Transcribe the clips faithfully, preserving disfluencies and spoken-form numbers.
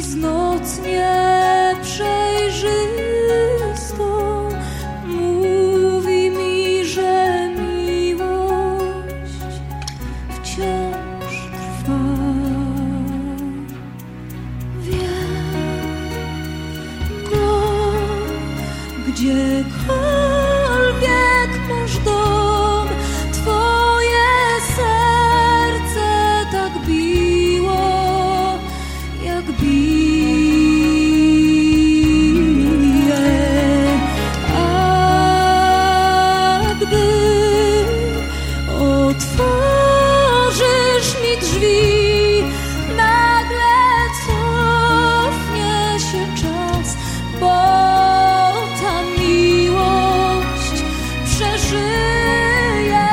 przez noc nieprzejrzystą mówi mi, że miłość wciąż trwa. Wiem, bo gdziekolwiek masz dom, twoje serce tak biło, jak bije. A gdy otworzysz mi drzwi, nagle cofnie się czas, bo ta miłość przeżyje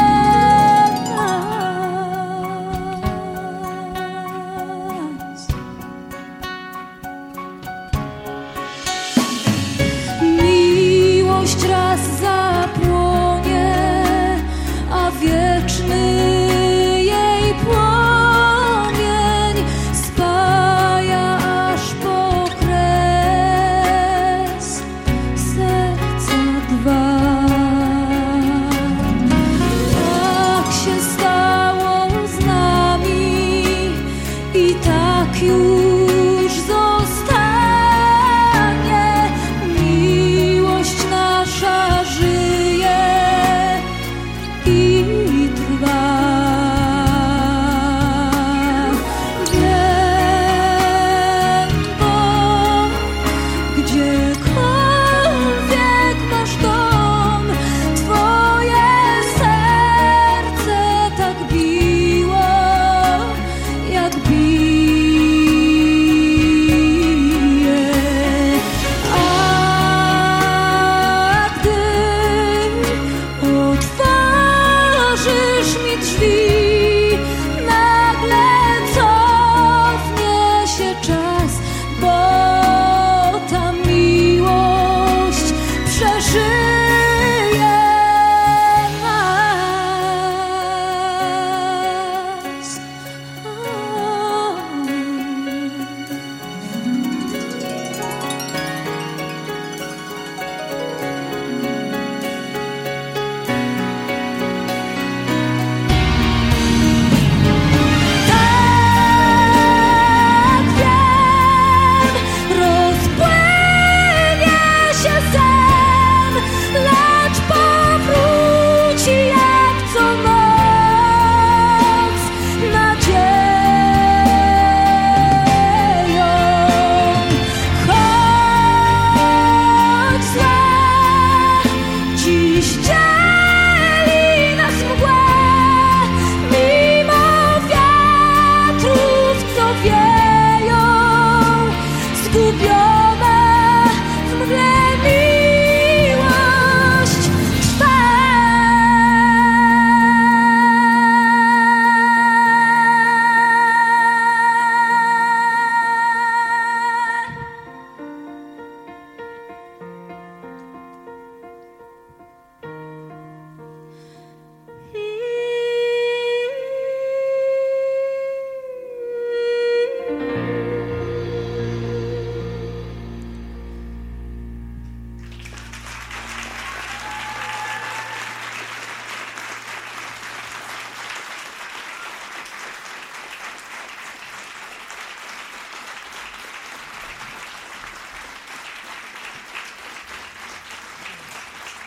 nas. Miłość raz zapłonie, a wieczny jej płomień spaja aż po kres serca dwa. Tak się stało z nami i tak już